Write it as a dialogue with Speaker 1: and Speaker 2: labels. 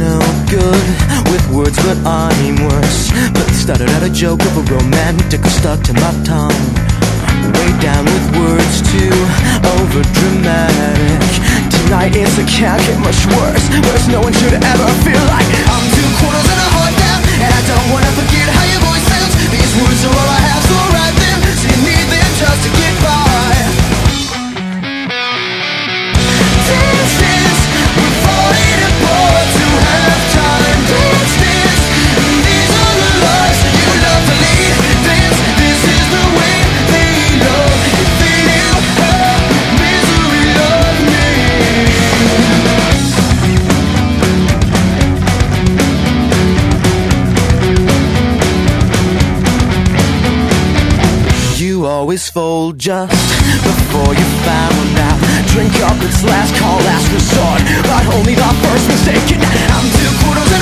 Speaker 1: no good with words, but I'm worse. But started out a joke of a romantic stuck to my tongue. Way down with words too over dramatic. Tonight it's a can't get much worse. Worse, no one should ever feel like I'm 2 quarters and a heart down. And I don't wanna forget how your voice sounds. These words are all I have, so write them. So you need them just to get by. Dance, dance, we're falling apart to have time. Dance, dance, these are the lives you love to lead. Dance, this is the way they love. If they knew how misery loved me. You always fold just before you found out. Drink up, it's last call, last resort, but only the first mistake. I'm 2 quarters